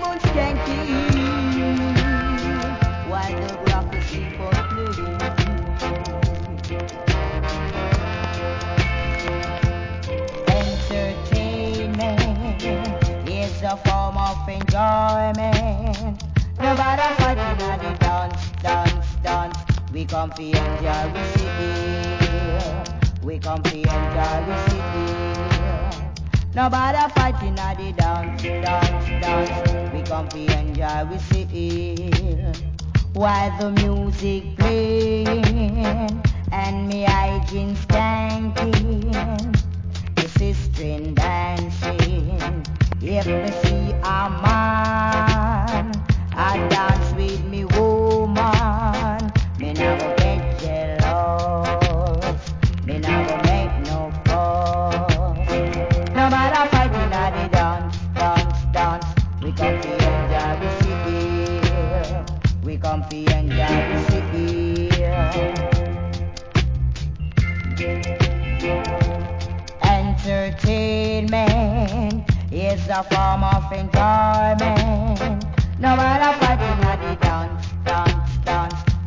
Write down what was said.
tunes can keep while the rockers keep on playing. Entertainment is a form of enjoyment. Nobody fighting at the dance. We come to enjoy, we sit here. We come to enjoy, we sit here. Nobody fighting at the dance. We come to enjoy, we sit here. While the music playing and me hygiene skanking, the sister dancing. If me see a man, I dance with me woman. Me never get jealous. Me never make no fuss. No matter fighting at the dance. We come to enjoy, we sit here. We come to enjoy, we sit here. Entertainment is a form of enjoyment. No matter fighting at the dance.